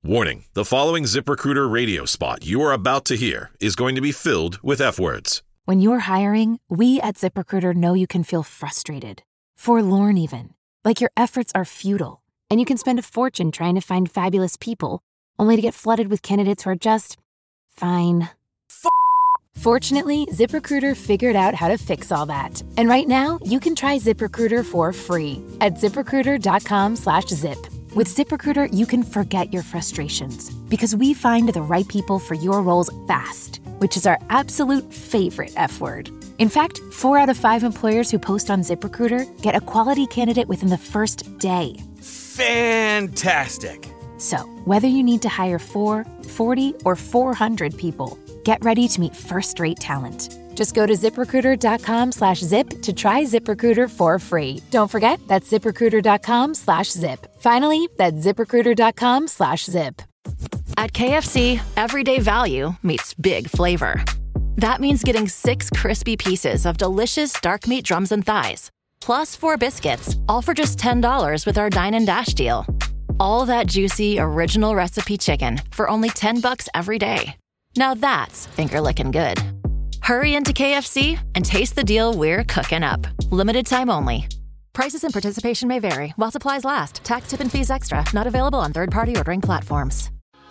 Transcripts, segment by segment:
Warning, the following ZipRecruiter radio spot you are about to hear is going to be filled with F-words. When you're hiring, we at ZipRecruiter know you can feel frustrated, forlorn even, like your efforts are futile, and you can spend a fortune trying to find fabulous people, only to get flooded with candidates who are just fine. Fortunately, ZipRecruiter figured out how to fix all that. And right now, you can try ZipRecruiter for free at ZipRecruiter.com/zip. With ZipRecruiter, you can forget your frustrations because we find the right people for your roles fast, which is our absolute favorite F word. In fact, 4 out of 5 employers who post on ZipRecruiter get a quality candidate within the first day. Fantastic. So, whether you need to hire 4, 40, or 400 people, get ready to meet first-rate talent. Just go to ZipRecruiter.com/zip to try ZipRecruiter for free. Don't forget, that's ZipRecruiter.com/zip. Finally, that's ZipRecruiter.com/zip. At KFC, everyday value meets big flavor. That means getting 6 crispy pieces of delicious dark meat drums and thighs, plus 4 biscuits, all for just $10 with our Dine and Dash deal. All that juicy, original recipe chicken for only $10 every day. Now that's finger-licking good. Hurry into KFC and taste the deal we're cooking up. Limited time only. Prices and participation may vary while supplies last. Tax, tip, and fees extra. Not available on third-party ordering platforms.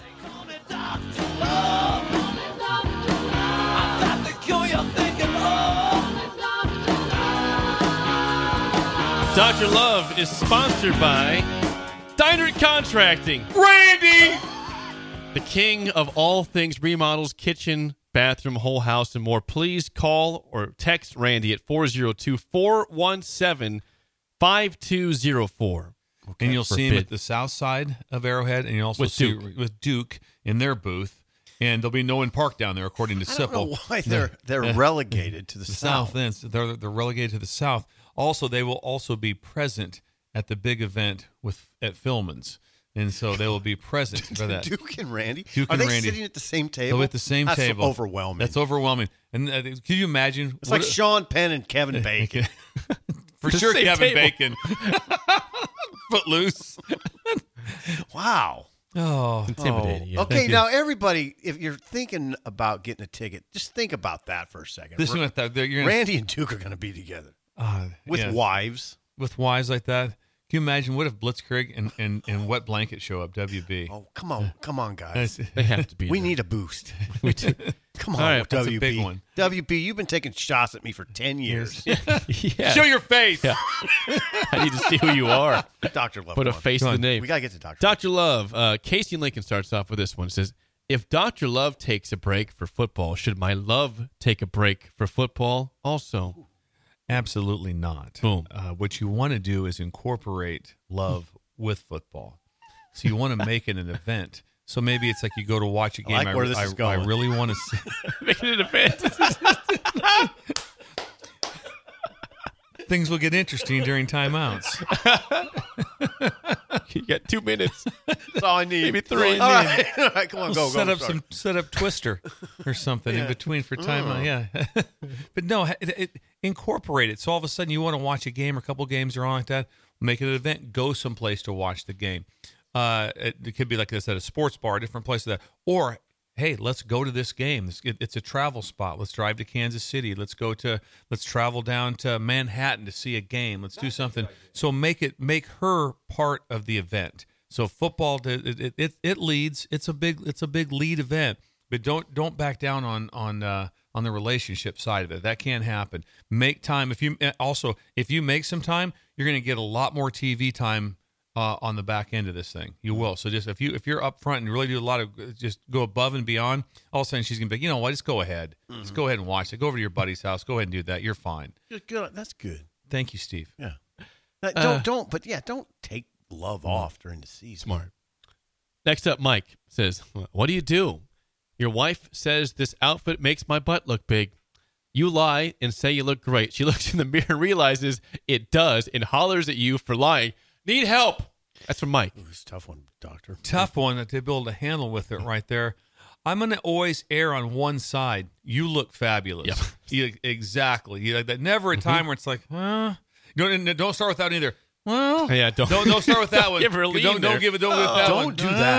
Dr. Love is sponsored by Dynert Contracting. Randy! The king of all things remodels, kitchen, bathroom, whole house, and more. Please call or text Randy at 402-417-5204. Okay. And you'll see him at the south side of Arrowhead, and you'll also see with Duke in their booth. And there'll be no one park down there, according to Sipple. I don't know why they're relegated to the south. They're relegated to the south. Also, they will also be present at the big event at Philman's. And so they will be present for that. Duke and Randy? Are they sitting at the same table? They're at the same table. That's overwhelming. That's overwhelming. And can you imagine? It's like Sean Penn and Kevin Bacon. For sure, Kevin Bacon. Footloose. Wow. Oh, intimidating. Yeah. Okay, now everybody, if you're thinking about getting a ticket, just think about that for a second. Randy and Duke are going to be together with wives. With wives like that. Can you imagine what if Blitzkrieg and Wet Blanket show up, WB? Oh, come on, guys. They have to be. We need a boost. We do. Come on, right, WB. that's a big one. WB, you've been taking shots at me for 10 years. Yeah. Show your face. Yeah. I need to see who you are. Dr. Love. Put a face to the name. We got to get to Dr. Dr. Love. Casey Lincoln starts off with this one. It says, if Dr. Love takes a break for football, should my love take a break for football also? Absolutely not. Boom. What you want to do is incorporate love with football. So you want to make it an event. So maybe it's like you go to watch a game. I like where this is going. I really want to see. Make it an event. Things will get interesting during timeouts. You got 2 minutes. That's all I need. Maybe 3. All right, come on, go. Set up Twister or something in between for timeout. Yeah, but no, incorporate it. So all of a sudden you want to watch a game or a couple games or on like that. Make it an event. Go someplace to watch the game. It could be like this at a sports bar, a different place. Or hey, let's go to this game. It's a travel spot. Let's drive to Kansas City. Let's travel down to Manhattan to see a game. Let's do something. So make her part of the event. So football, it leads. It's a big lead event. But don't back down on the relationship side of it. That can't happen. Make time. If you make some time, you're going to get a lot more TV time on the back end of this thing. You will. So just if you're up front and really do a lot of, just go above and beyond, all of a sudden she's going to be, you know what, just go ahead. Mm-hmm. Just go ahead and watch it. Go over to your buddy's house. Go ahead and do that. You're fine. Good. That's good. Thank you, Steve. Yeah. Don't take love off during the season. Smart. Next up, Mike says, what do you do? Your wife says this outfit makes my butt look big. You lie and say you look great. She looks in the mirror and realizes it does and hollers at you for lying. Need help. That's from Mike. Ooh, it's a tough one, doctor. Tough one to be able to handle with it right there. I'm going to always err on one side. You look fabulous. Yep. Exactly. Never a time where it's like, don't start with that either. Well, yeah, don't start with that one. Give her a lead. Don't give that. Don't do that.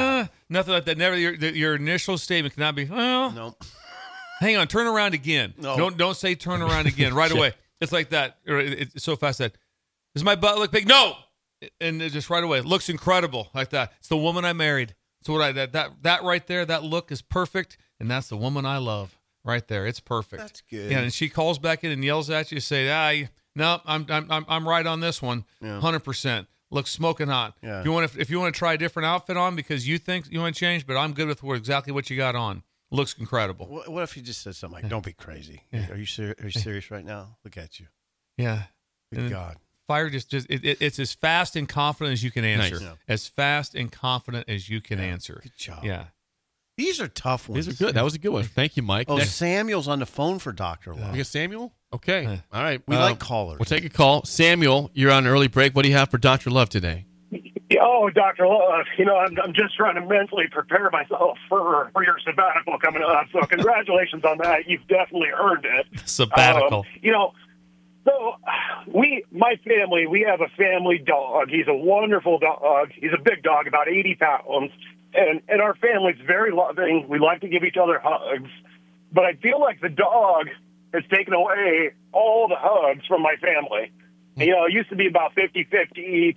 Nothing like that. Never. Your initial statement cannot be, well, No. hang on, turn around again. No. Don't say turn around again right away. It's like that. It's so fast that, does my butt look big? No. And it just right away, it looks incredible like that. It's the woman I married. So that right there, that look is perfect, and that's the woman I love right there. It's perfect. That's good. Yeah, and she calls back in and yells at you, say, no, I'm right on this one, 100%. Looks smoking hot. Yeah. If you want to try a different outfit on because you think you want to change, but I'm good with exactly what you got on. Looks incredible. What if you just said something like, "Don't be crazy"? Yeah. Are you serious right now? Look at you. Yeah. Good God. Fire it's as fast and confident as you can answer. Nice. Yeah. As fast and confident as you can answer. Good job. Yeah. These are tough ones. These are good. That was a good one. Thank you, Mike. Oh, Next, Samuel's on the phone for Dr. Love. we got Samuel? Okay. All right. We like callers. We'll take a call. Samuel, you're on early break. What do you have for Dr. Love today? Oh, Dr. Love, I'm just trying to mentally prepare myself for your sabbatical coming up. So congratulations on that. You've definitely earned it. Sabbatical. So my family, we have a family dog. He's a wonderful dog. He's a big dog, about 80 pounds. And our family's very loving. We like to give each other hugs. But I feel like the dog has taken away all the hugs from my family. It used to be about 50-50%.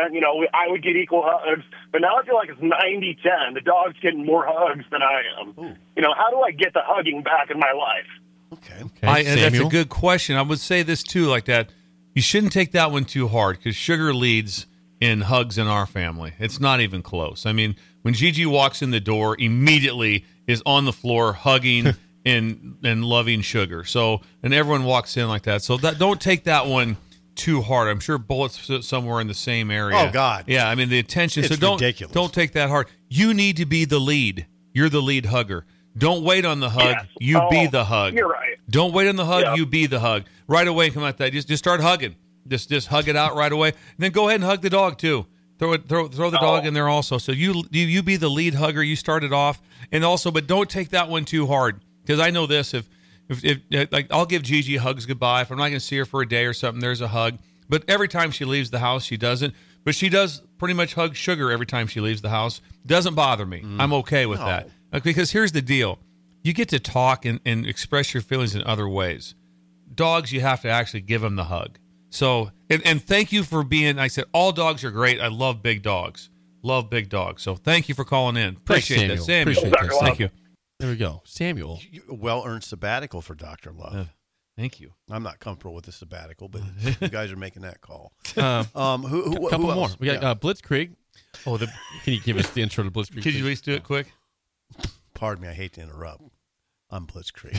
I would get equal hugs. But now I feel like it's 90-10. The dog's getting more hugs than I am. Ooh. How do I get the hugging back in my life? Okay. And that's a Samuel? good question. I would say this too, like that. You shouldn't take that one too hard because sugar leads in hugs in our family. It's not even close. I mean, when Gigi walks in the door, immediately is on the floor hugging and loving sugar. So, and everyone walks in like that. So don't take that one too hard. I'm sure Bullet's somewhere in the same area. Oh, God. Yeah, I mean the attention. It's so ridiculous. don't take that hard. You need to be the lead. You're the lead hugger. Don't wait on the hug. Yes. You be the hug. You're right. Don't wait on the hug. Yeah. You be the hug. Right away, come like that. Just start hugging. Just hug it out right away. And then go ahead and hug the dog too. Throw the dog in there also. So you be the lead hugger. You start it off, and also, but don't take that one too hard because I know this. If like I'll give Gigi hugs goodbye if I'm not going to see her for a day or something. There's a hug, but every time she leaves the house, she doesn't. But she does pretty much hug Sugar every time she leaves the house. Doesn't bother me. I'm okay with that because here's the deal. You get to talk and express your feelings in other ways. Dogs, you have to actually give them the hug. So, and thank you for being, I said, all dogs are great. I love big dogs. Love big dogs. So thank you for calling in. Appreciate that, Samuel. Appreciate that. Thank you. There we go. Samuel. Well-earned sabbatical for Dr. Love. Thank you. I'm not comfortable with the sabbatical, but you guys are making that call. A Who couple more. else? We got Blitzkrieg. Oh, Can you give us the intro to Blitzkrieg? could you at least do it quick? Pardon me, I hate to interrupt. I'm Blitzkrieg.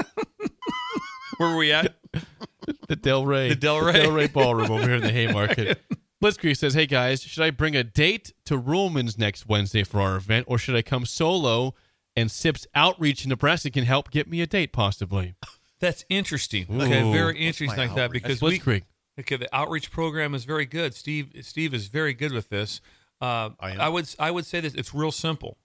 Where were we at? The Delray Ballroom over here in the Haymarket. Blitzkrieg says, "Hey guys, should I bring a date to Ruhlman's next Wednesday for our event, or should I come solo? And SIP's outreach in Nebraska can help get me a date, possibly." That's interesting. Ooh. Okay, very interesting like that outreach? because Blitzkrieg. the outreach program is very good. Steve is very good with this. I would say this. It's real simple.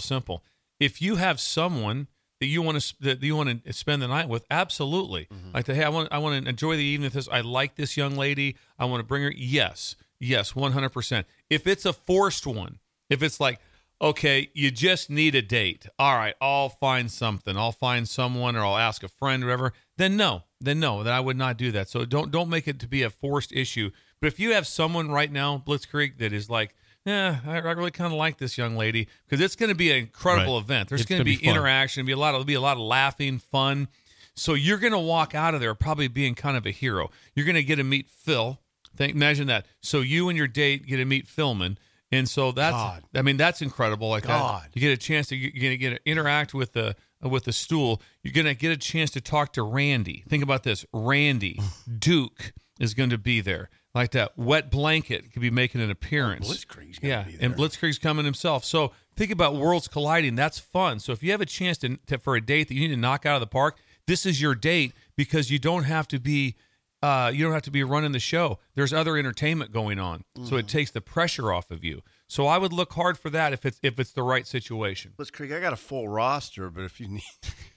If you have someone that you want to spend the night with, absolutely. Like, hey, I want to enjoy the evening with this. I like this young lady. I want to bring her. Yes, 100%. If it's a forced one, if it's like, okay, you just need a date. All right, I'll find something. I'll find someone, or I'll ask a friend, or whatever. Then no, I would not do that. So don't make it to be a forced issue. But if you have someone right now, Blitzkrieg, that is like, I really kind of like this young lady, because it's going to be an incredible event. There's going to be interaction. There'll be a lot of laughing, fun. So you're going to walk out of there probably being kind of a hero. You're going to get to meet Phil. imagine that. So you and your date get to meet Philman. And so that's incredible. Like that. You get a chance to interact with the stool. You're going to get a chance to talk to Randy. Think about this. Randy Duke is going to be there. Like that. Wet Blanket could be making an appearance. Blitzkrieg's going to be there. And Blitzkrieg's coming himself. So think about worlds colliding. That's fun. So if you have a chance to for a date that you need to knock out of the park, this is your date, because you don't have to be running the show. There's other entertainment going on. So it takes the pressure off of you. So I would look hard for that if it's the right situation. Let's Craig, I got a full roster, but if you need,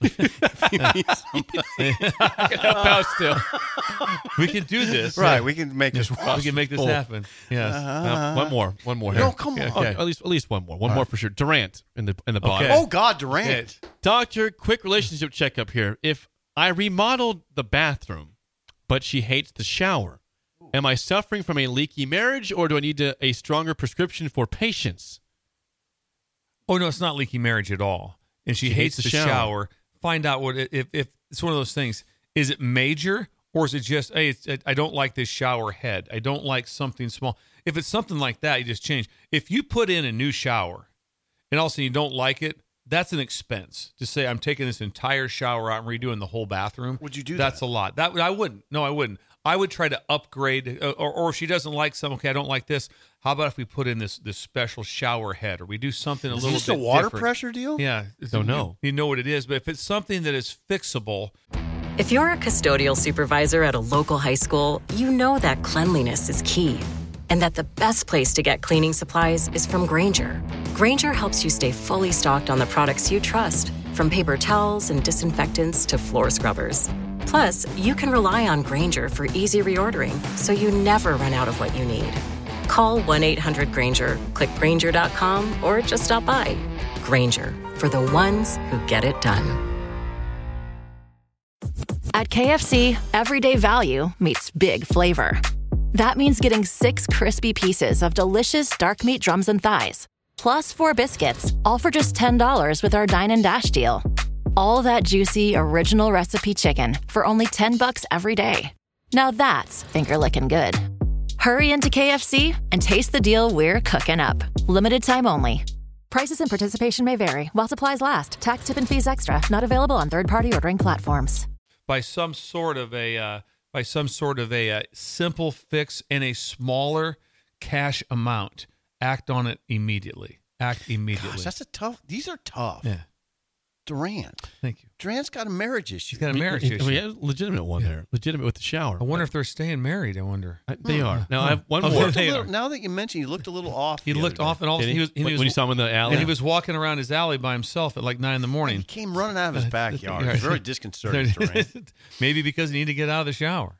help out still. We can do this. Right, we can make this roster. We can make this happen. Yes. One more. No, here. come on. Okay. At least one more. One more for sure. Durant in the bottom. Oh God, Durant. Doctor, quick relationship checkup here. If I remodeled the bathroom, but she hates the shower, am I suffering from a leaky marriage, or do I need a stronger prescription for patience? Oh, no, it's not leaky marriage at all. And she hates the shower. Find out if it's one of those things. Is it major, or is it just, hey, I don't like this shower head. I don't like something small. If it's something like that, you just change. If you put in a new shower and also you don't like it, that's an expense. To say I'm taking this entire shower out and redoing the whole bathroom. Would you do That's that? a lot. I wouldn't. No, I wouldn't. I would try to upgrade, or if she doesn't like some, okay, I don't like this. How about if we put in this special shower head, or we do something a little bit different? Is this a water pressure deal? Yeah. Don't know. You know what it is, but if it's something that is fixable. If you're a custodial supervisor at a local high school, you know that cleanliness is key, and that the best place to get cleaning supplies is from Grainger. Grainger helps you stay fully stocked on the products you trust, from paper towels and disinfectants to floor scrubbers. Plus, you can rely on Grainger for easy reordering, so you never run out of what you need. Call 1-800-GRAINGER, click Grainger.com, or just stop by. Grainger, for the ones who get it done. At KFC, everyday value meets big flavor. That means getting 6 crispy pieces of delicious dark meat drums and thighs, plus 4 biscuits, all for just $10 with our Dine and Dash deal. All that juicy, original recipe chicken for only $10 every day. Now that's finger-licking good. Hurry into KFC and taste the deal we're cooking up. Limited time only. Prices and participation may vary while supplies last. Tax, tip, and fees extra. Not available on third-party ordering platforms. By some sort of a simple fix and a smaller cash amount, act on it immediately. Act immediately. Gosh, these are tough. Yeah. Durant. Thank you. Durant's got a marriage issue. He's got a marriage issue. We have a legitimate one there. Legitimate with the shower. I wonder if they're staying married. I wonder. They are. Now I have one more. Now that you mention, he looked a little off. He looked off, and all of a sudden when you saw him in the alley, and he was walking around his alley by himself at like 9 a.m. He came running out of his backyard. It was very disconcerting. Durant. Maybe because he needed to get out of the shower.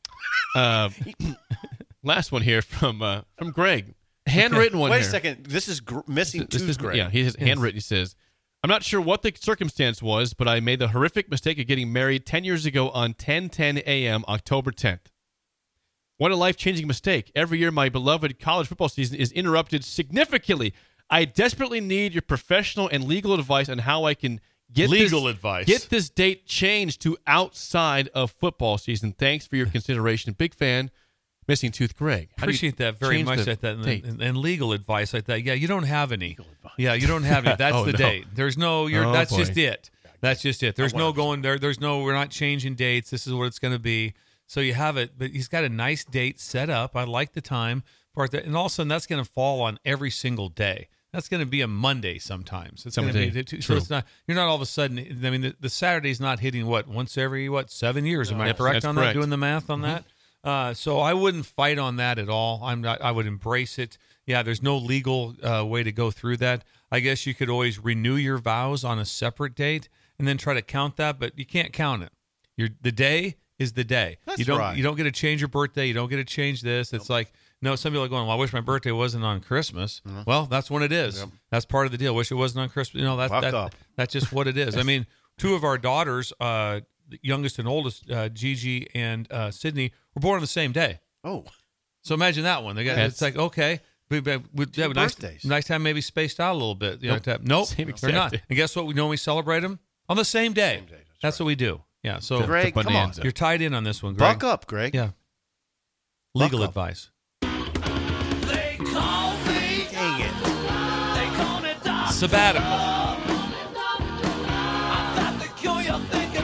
Last one here from Greg. Handwritten one. Wait here. a second. This is missing tooth, Greg. Yeah, he has handwritten. He says, I'm not sure what the circumstance was, but I made the horrific mistake of getting married 10 years ago on 10/10 a.m., October 10th. What a life-changing mistake. Every year, my beloved college football season is interrupted significantly. I desperately need your professional and legal advice on how I can get this date changed to outside of football season. Thanks for your consideration. Big fan. Missing tooth Greg. Appreciate that very much like that. And legal advice like that. Yeah, you don't have any. Yeah, you don't have any. That's the date. There's no, that's just it. That's just it. There's no going there. There's no, we're not changing dates. This is what it's going to be. So you have it, but he's got a nice date set up. I like the time part that, and all of a sudden that's going to fall on every single day. That's going to be a Monday sometimes. It's going to be so it's not. You're not all of a sudden. I mean, the Saturday's not hitting once every 7 years. Am I correct on that? Doing the math on that. So I wouldn't fight on that at all. I would embrace it. Yeah, there's no legal way to go through that. I guess you could always renew your vows on a separate date and then try to count that, but you can't count it. The day is the day. You don't get to change your birthday. You don't get to change this. It's like, no, some people are going, well, I wish my birthday wasn't on Christmas. Mm-hmm. Well, that's when it is. Yep. That's part of the deal. Wish it wasn't on Christmas. That's just what it is. I mean, 2 of our daughters, the youngest and oldest, Gigi and Sydney, were born on the same day. Oh. So imagine that one. It's like, okay. We have a nice time maybe spaced out a little bit. Nope, they're not. Day. And guess what? We know we celebrate them on the same day. That's what we do. Yeah. So Greg, come on. You're tied in on this one, Greg. Buck up, Greg. Yeah. Legal advice. They call me. Dang it. They call me Doc. Sabbatical. I've got the cure you're thinking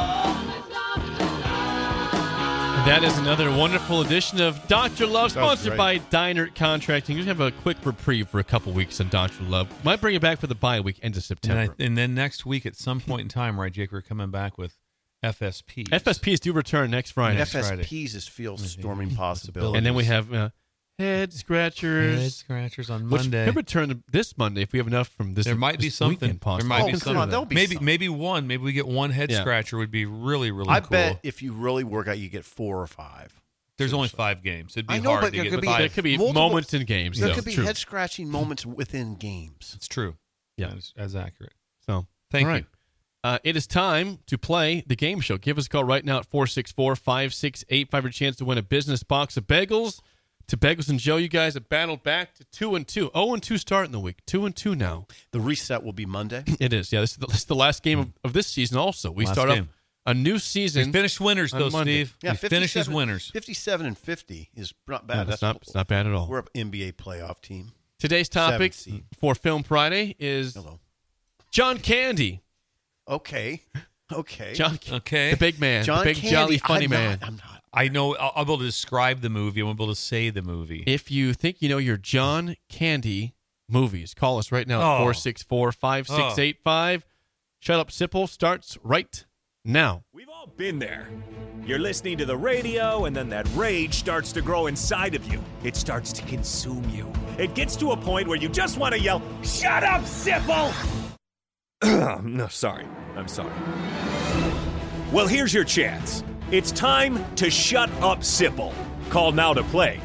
That is another wonderful edition of Dr. Love, sponsored by Deinert Contracting. We're going to have a quick reprieve for a couple weeks on Dr. Love. Might bring it back for the bye week, end of September. And then next week at some point in time, right, Jake, we're coming back with FSPs. FSPs do return next Friday. FSPs is field storming possibility. And then we have Head scratchers on which Monday. could return this Monday if we have enough from this. There might be this something. weekend, possibly. There might be come something. on, there'll be something. Maybe one. Maybe we get one head scratcher. Would be really, really I cool. bet if you really work out, you get 4 or 5. There's only 5 games. It'd be I know, hard but to there get could be 5. There could be multiple- moments in games. There though. could be True. head scratching moments within games. It's true. Yeah. That's accurate. So Thank all you. right. It is time to play the game show. Give us a call right now at 464-5685 for a chance to win a business box of bagels. To Bagels and Joe, you guys have battled back to 2-2. 0-2 start in the week. 2-2 now. The reset will be Monday. It is. Yeah, this is the last game of this season also. We Last start game. off a new season. We finished winners, on though, Monday. Steve. Yeah, we finished as 57 winners. 57 and 50 is not bad. No, it's not bad at all. We're an NBA playoff team. Today's topic 7th seed. for Film Friday is John Candy. Okay. John, Okay. the big man, John the big Candy. jolly funny man. I'm not. I know. I'll be able to describe the movie. I'll be able to say the movie. If you think you know your John Candy movies, call us right now at 464-5685. Shut Up Sipple starts right now. We've all been there. You're listening to the radio, and then that rage starts to grow inside of you. It starts to consume you. It gets to a point where you just want to yell, "Shut up, Sipple!" No, sorry. I'm sorry. Well, here's your chance. It's time to shut up, Sipple. Call now to play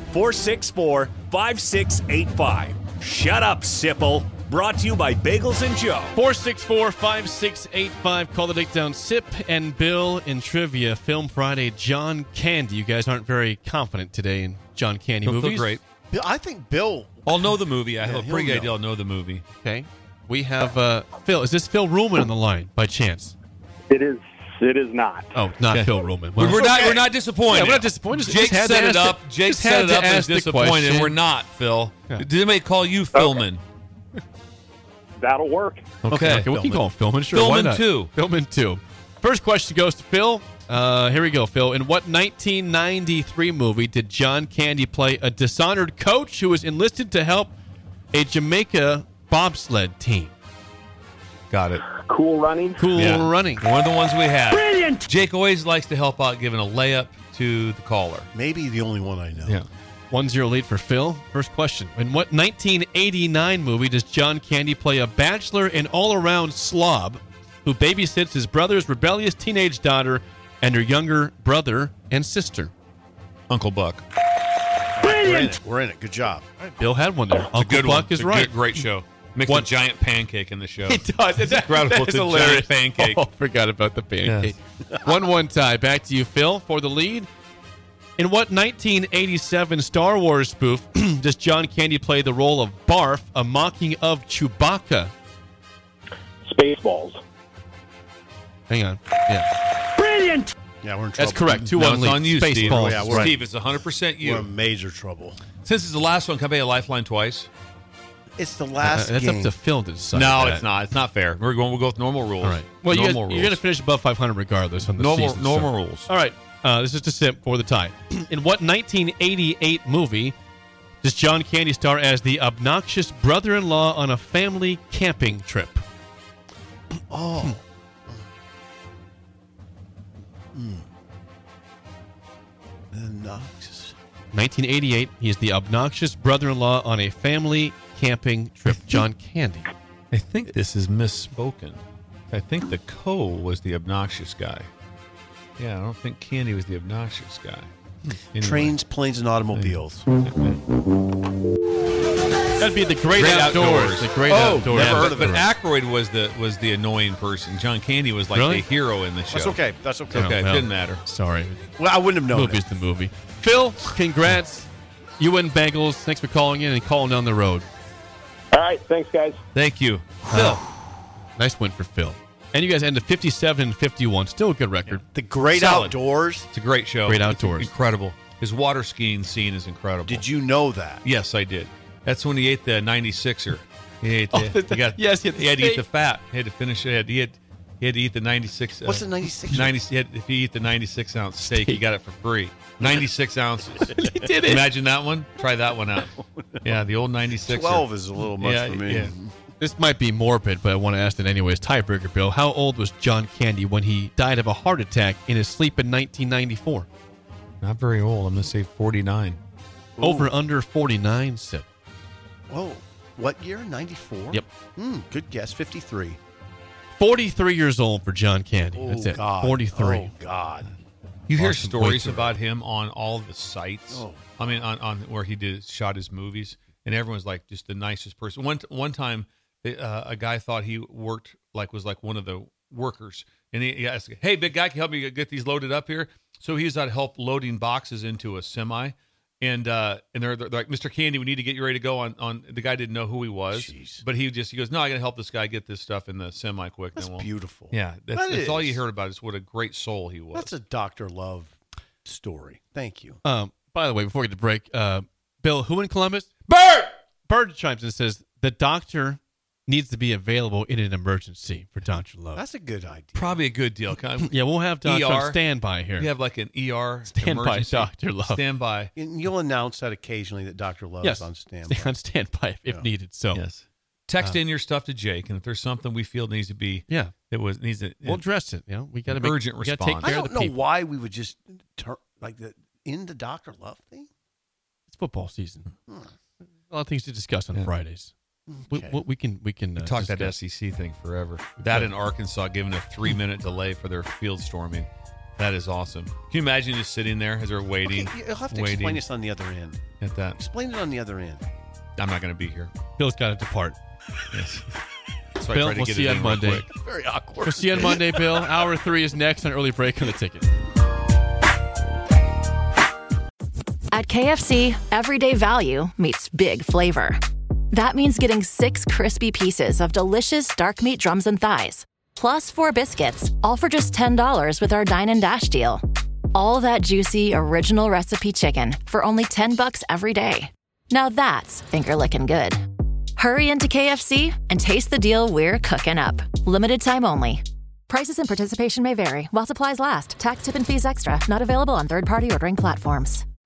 464-5685. Shut up, Sipple. Brought to you by Bagels and Joe. 464-5685. Call the takedown. Sip and Bill in trivia. Film Friday. John Candy. You guys aren't very confident today in John Candy He'll movies. feel great. I think Bill. I'll know the movie. I have a he'll pretty good know. idea. I'll know the movie. Okay. We have Phil. Is this Phil Ruhlman on the line by chance? It is not. Oh, not Okay. Phil Ruhlman. We're not disappointed. Yeah, we're not disappointed. Jake Just had set to it ask up. the- Jake just set had it to up and ask the disappointed. question. We're not, Phil. Yeah. Did anybody call you Philman? That'll work. Okay, we can call him Philman. Sure, why Philman not? 2. Philman 2. First question goes to Phil. Here we go, Phil. In what 1993 movie did John Candy play a dishonored coach who was enlisted to help a Jamaica bobsled team? Got it. Cool running. Cool Yeah. running. One of the ones we had. Brilliant. Jake always likes to help out giving a layup to the caller. Maybe the only one I know. Yeah. 1-0 lead for Phil. First question. In what 1989 movie does John Candy play a bachelor and all-around slob who babysits his brother's rebellious teenage daughter and her younger brother and sister? Uncle Buck. Brilliant. We're in it. Good job. Bill had one there. It's a Uncle good Buck one. is It's a right. good- great show. Makes What- a giant pancake in the show. It does. It's incredible. That It's is a hilarious. giant pancake. Oh, forgot about the pancake. 1-1 tie. Back to you, Phil, for the lead. In what 1987 Star Wars spoof does John Candy play the role of Barf, a mocking of Chewbacca? Spaceballs. Hang on. Yeah, Brilliant. Yeah, we're in trouble. that's correct. 2-1 No, it's lead. on you, Steve. Spaceballs. Yeah, we're- Steve, it's 100% you. We're in major trouble. Since it's the last one, can I pay a lifeline twice? It's the last That's game. up to Phil to decide. No, that. it's not. It's not fair. We'll go with normal rules. All right. Well, you're normal going to finish above 500 regardless on the season. normal so. rules. All right. This is to Sip for the tie. In what 1988 movie does John Candy star as the obnoxious brother-in-law on a family camping trip? Oh. The Knox. 1988, he is the obnoxious brother-in-law on a family camping trip. John Candy. I think this is misspoken. I think the was the obnoxious guy. Yeah, I don't think Candy was the obnoxious guy. Anyway. Trains, planes, and automobiles. That'd be the Great Outdoors. The Great Outdoors. Never heard of it. But Right. Aykroyd was the annoying person. John Candy was like Really? the hero in the show. That's okay. That's okay. Okay, well, didn't matter. Sorry. Well, I wouldn't have known Movie's it. the movie. Phil, congrats. You win Bagels. Thanks for calling in and calling down the road. All right. Thanks, guys. Thank you. Phil. Nice win for Phil. And you guys ended 57-51. Still a good record. The Great Solid. Outdoors. It's a great show. Great It's Outdoors. incredible. His water skiing scene is incredible. Did you know that? Yes, I did. That's when he ate the 96er. He ate Oh, yes, he had the he had to eat steak. the fat. He had to finish it. He had to eat the 96. What's the 96? 90, if you eat the 96-ounce steak, you got it for free. 96 ounces. He did it. Imagine that one. Try that one out. Yeah, the old 96. 12 is a little much for me. Yeah. This might be morbid, but I want to ask it anyways. Tiebreaker, Bill. How old was John Candy when he died of a heart attack in his sleep in 1994? Not very old. I'm going to say 49. Over under 49, Sip. Whoa. What year? 94? Yep. Good guess. 53. 43 years old for John Candy. Oh, That's it. God. 43. Oh, God. You hear Awesome. stories about him on all the sites. Oh. I mean, on where he shot his movies, and everyone's like just the nicest person. One time, a guy thought he worked was one of the workers, and he asked, "Hey, big guy, can you help me get these loaded up here?" So he was out help loading boxes into a semi, and they're like, "Mr. Candy, we need to get you ready to go on." The guy didn't know who he was, Jeez. but he goes, "No, I got to help this guy get this stuff in the semi quick." That's beautiful. Yeah, that's all you heard about is what a great soul he was. That's a Dr. Love story. Thank you. By the way, before we get to break, Bill, who in Columbus? Bird chimes in and says the doctor needs to be available in an emergency for Dr. Love. That's a good idea. Probably a good deal. Yeah, we'll have Dr. on standby here. We have like an ER Standby emergency. Dr. Love. Standby. And you'll announce that occasionally that Dr. Love is on standby. Stay on standby if needed. So yes. Text in your stuff to Jake, and if there's something we feel needs to be, we'll address it. We got to urgent response. Take care I don't of the know people. why we would just end the Dr. Love thing. It's football season. A lot of things to discuss on Fridays. Okay. We can talk discuss. that SEC thing forever. That in Arkansas giving a 3-minute delay for their field storming. That is awesome. Can you imagine just sitting there as they're waiting? Okay, you'll have to explain this on the other end. At that. Explain it on the other end. I'm not going to be here. Bill's got to depart. Yes. That's why I Bill, tried to we'll get see it you in on real Monday. quick. Very awkward. We'll see you on Monday, Bill. Hour 3 is next on Early Break on the Ticket. At KFC, everyday value meets big flavor. That means getting 6 crispy pieces of delicious dark meat drums and thighs, plus 4 biscuits, all for just $10 with our Dine and Dash deal. All that juicy, original recipe chicken for only $10 every day. Now that's finger-licking good. Hurry into KFC and taste the deal we're cooking up. Limited time only. Prices and participation may vary while supplies last. Tax, tip, and fees extra. Not available on third-party ordering platforms.